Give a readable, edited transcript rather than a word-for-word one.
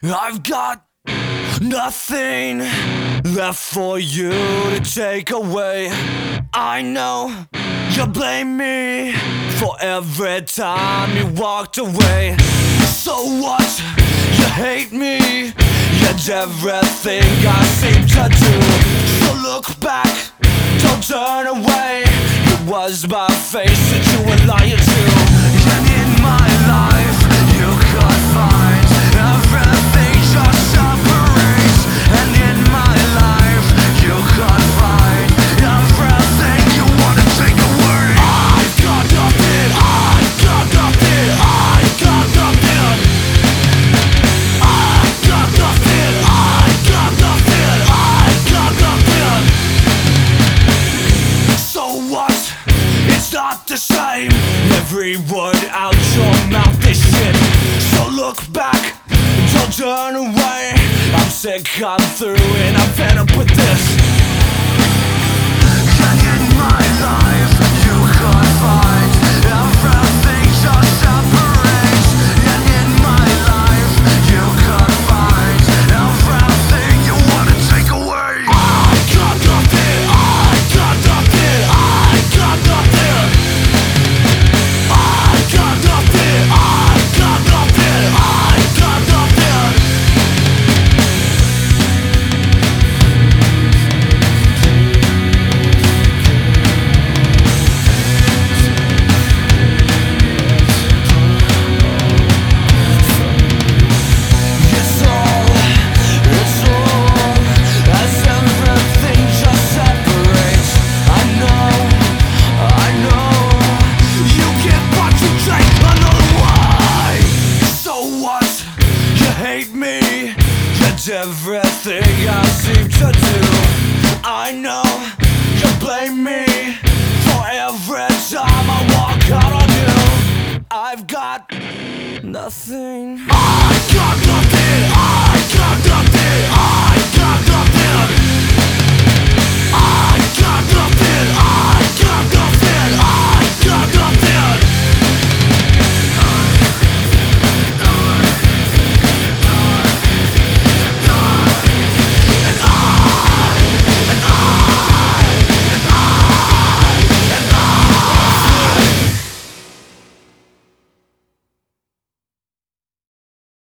I've got nothing left for you to take away. I know you blame me for every time you walked away. So what? You hate me, yet everything I seem to do. So look back, don't turn away. It was my face that you were lying to. And in my life you could find everything just separates. And in my life you could find everything you want to take away. I've got nothing, I've got nothing, I've got nothing. I've got nothing, I've got nothing, I've got nothing. So what? It's not the same. Every word out your mouth is shit. So look back, don't turn away. I'm sick, I'm through, and I'm fed up with this. And in my life you could find everything just separates. And in my life you could find everything you want to take away. I got nothing, I got nothing, I got nothing. I got nothing, I got nothing, I got nothing. It's all as everything just separates. I know you get what you take another way. So what? You hate me, yet everything I seem to do. I know you blame me for every time I walk out on you. I've got nothing. I got nothing. I got nothing.